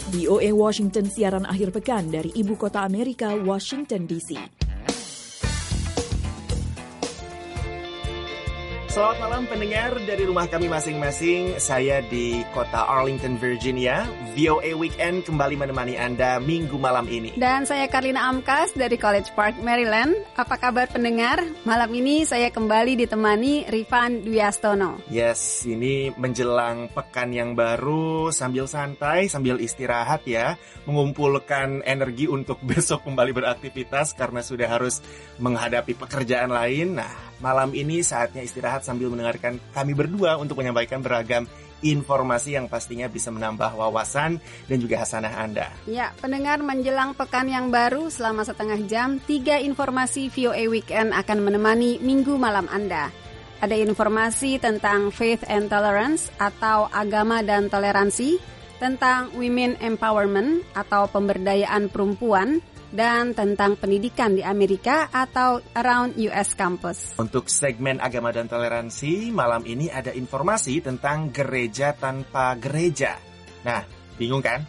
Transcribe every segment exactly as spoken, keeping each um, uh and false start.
V O A Washington siaran akhir pekan dari Ibu Kota Amerika, Washington D C. Selamat malam pendengar dari rumah kami masing-masing. Saya di kota Arlington, Virginia. V O A Weekend kembali menemani Anda minggu malam ini. Dan saya Karlina Amkas dari College Park, Maryland. Apa kabar pendengar? Malam ini saya kembali ditemani Rifan Dwiastono. Yes, ini menjelang pekan yang baru, sambil santai, sambil istirahat ya. Mengumpulkan energi untuk besok kembali beraktivitas karena sudah harus menghadapi pekerjaan lain. Nah, malam ini saatnya istirahat sambil mendengarkan kami berdua untuk menyampaikan beragam informasi yang pastinya bisa menambah wawasan dan juga hasanah Anda. Ya, pendengar, menjelang pekan yang baru selama setengah jam, tiga informasi V O A Weekend akan menemani minggu malam Anda. Ada informasi tentang Faith and Tolerance atau agama dan toleransi, tentang Women Empowerment atau pemberdayaan perempuan, dan tentang pendidikan di Amerika atau Around U S Campus. Untuk segmen agama dan toleransi, malam ini ada informasi tentang gereja tanpa gereja. Nah, bingung kan?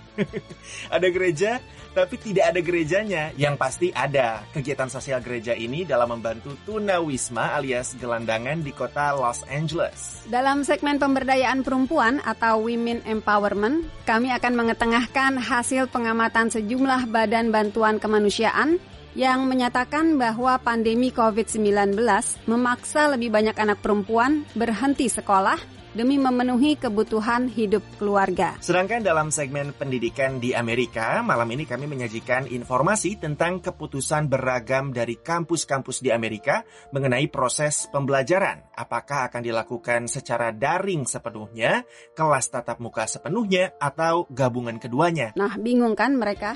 Ada gereja, tapi tidak ada gerejanya. Yang pasti ada. Kegiatan sosial gereja ini dalam membantu tunawisma alias gelandangan di kota Los Angeles. Dalam segmen pemberdayaan perempuan atau Women Empowerment, kami akan mengetengahkan hasil pengamatan sejumlah badan bantuan kemanusiaan yang menyatakan bahwa pandemi covid sembilan belas memaksa lebih banyak anak perempuan berhenti sekolah demi memenuhi kebutuhan hidup keluarga. Sedangkan dalam segmen pendidikan di Amerika, malam ini kami menyajikan informasi tentang keputusan beragam dari kampus-kampus di Amerika mengenai proses pembelajaran. Apakah akan dilakukan secara daring sepenuhnya, kelas tatap muka sepenuhnya, atau gabungan keduanya? Nah, bingung kan mereka?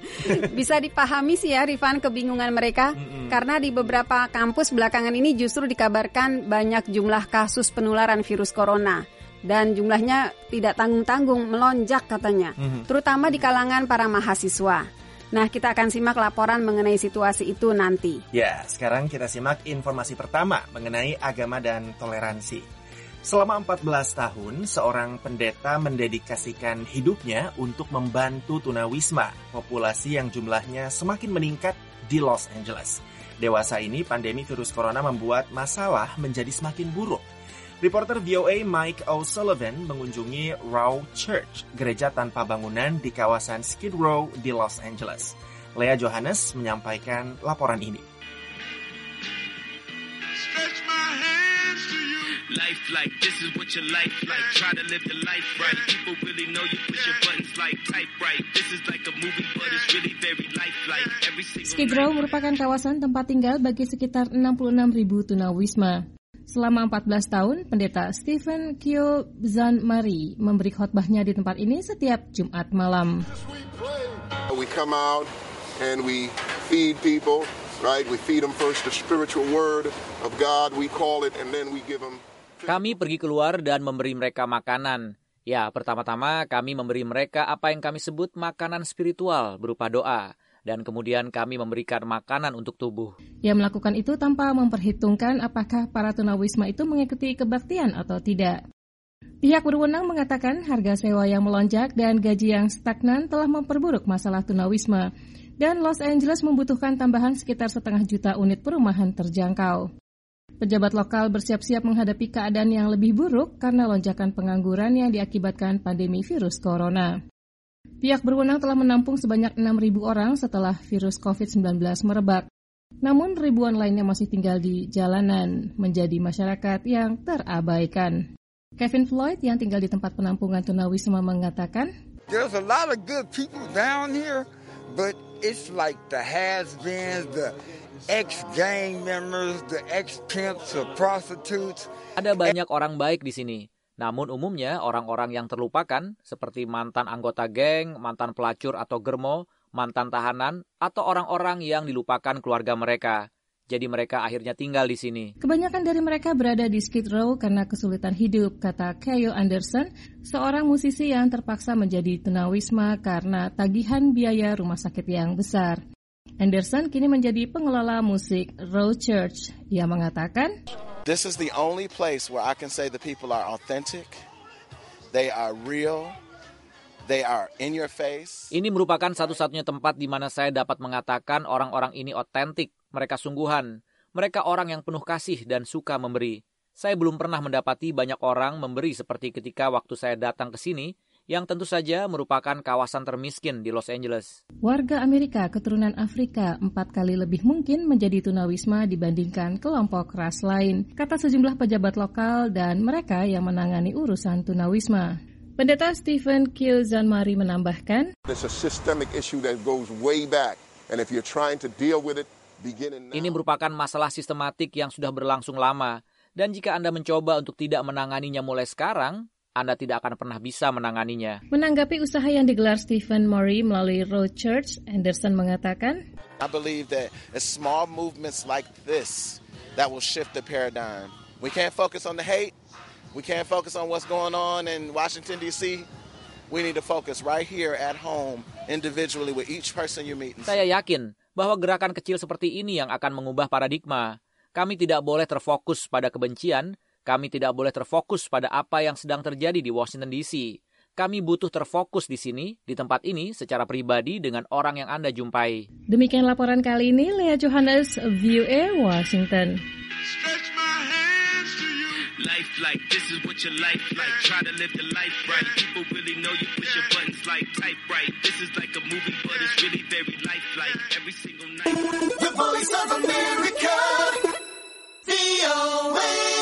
Bisa dipahami sih ya, Rifan, kebingungan mereka. Mm-mm. Karena di beberapa kampus belakangan ini justru dikabarkan banyak jumlah kasus penularan virus corona. Dan jumlahnya tidak tanggung-tanggung, melonjak katanya, mm-hmm. terutama di kalangan para mahasiswa. Nah, kita akan simak laporan mengenai situasi itu nanti. Ya, sekarang kita simak informasi pertama mengenai agama dan toleransi. Selama empat belas tahun, seorang pendeta mendedikasikan hidupnya untuk membantu tunawisma, populasi yang jumlahnya semakin meningkat di Los Angeles. Dewasa ini, pandemi virus corona membuat masalah menjadi semakin buruk. Reporter V O A Mike O'Sullivan mengunjungi Row Church, gereja tanpa bangunan di kawasan Skid Row di Los Angeles. Lea Johannes menyampaikan laporan ini. Life like this is what your life like. Try to live the life right. People really know you push your buttons like type right. This is like a movie but it's really very lifelike. Every single Skid Row merupakan kawasan tempat tinggal bagi sekitar enam puluh enam ribu tunawisma. Selama empat belas tahun, pendeta Stephen Kyo Zanmari memberi khotbahnya di tempat ini setiap Jumat malam. We come out and we feed people, right? We feed them first the spiritual word of God, we call it, and then we give them. Kami pergi keluar dan memberi mereka makanan. Ya, pertama-tama kami memberi mereka apa yang kami sebut makanan spiritual berupa doa. Dan kemudian kami memberikan makanan untuk tubuh. Ia melakukan itu tanpa memperhitungkan apakah para tunawisma itu mengikuti kebaktian atau tidak. Pihak berwenang mengatakan harga sewa yang melonjak dan gaji yang stagnan telah memperburuk masalah tunawisma. Dan Los Angeles membutuhkan tambahan sekitar setengah juta unit perumahan terjangkau. Pejabat lokal bersiap-siap menghadapi keadaan yang lebih buruk karena lonjakan pengangguran yang diakibatkan pandemi virus corona. Pihak berwenang telah menampung sebanyak enam ribu orang setelah virus covid sembilan belas merebak. Namun ribuan lainnya masih tinggal di jalanan, menjadi masyarakat yang terabaikan. Kevin Floyd yang tinggal di tempat penampungan tunawisma mengatakan, There's a lot of good people down here, but it's like the has-beens, the ex-gang members, the ex-pimps, the prostitutes. Ada banyak orang baik di sini. Namun umumnya orang-orang yang terlupakan seperti mantan anggota geng, mantan pelacur atau germo, mantan tahanan, atau orang-orang yang dilupakan keluarga mereka. Jadi mereka akhirnya tinggal di sini. Kebanyakan dari mereka berada di Skid Row karena kesulitan hidup, kata Kyo Anderson, seorang musisi yang terpaksa menjadi tunawisma karena tagihan biaya rumah sakit yang besar. Anderson kini menjadi pengelola musik Row Church. Ia mengatakan, This is the only place where I can say the people are authentic, they are real, They are in your face. Ini merupakan satu-satunya tempat di mana saya dapat mengatakan orang-orang ini otentik, mereka sungguhan, mereka orang yang penuh kasih dan suka memberi. Saya belum pernah mendapati banyak orang memberi seperti ketika waktu saya datang ke sini, yang tentu saja merupakan kawasan termiskin di Los Angeles. Warga Amerika keturunan Afrika empat kali lebih mungkin menjadi tunawisma dibandingkan kelompok ras lain, kata sejumlah pejabat lokal dan mereka yang menangani urusan tunawisma. Pendeta Stephen Kilzanmari menambahkan, It's a systemic issue that goes way back, and if you're trying to deal with it, beginning now. Ini merupakan masalah sistematik yang sudah berlangsung lama, dan jika Anda mencoba untuk tidak menanganinya mulai sekarang, Anda tidak akan pernah bisa menanganinya. Menanggapi usaha yang digelar Stephen Murray melalui Road Church, Anderson mengatakan, I believe that it's small movements like this that will shift the paradigm. We can't focus on the hate. We can't focus on what's going on in Washington, D C. We need to focus right here at home, individually with each person you meet. Saya yakin bahwa gerakan kecil seperti ini yang akan mengubah paradigma. Kami tidak boleh terfokus pada kebencian, kami tidak boleh terfokus pada apa yang sedang terjadi di Washington D C. Kami butuh terfokus di sini, di tempat ini, secara pribadi dengan orang yang Anda jumpai. Demikian laporan kali ini, Lea Johannes, V O A, Washington. Life like, this is what your life like. Try to live the life right. People really know you push your buttons like type right. This is like a movie, but it's really very lifelike. Every single night. The Voice of America, V O A.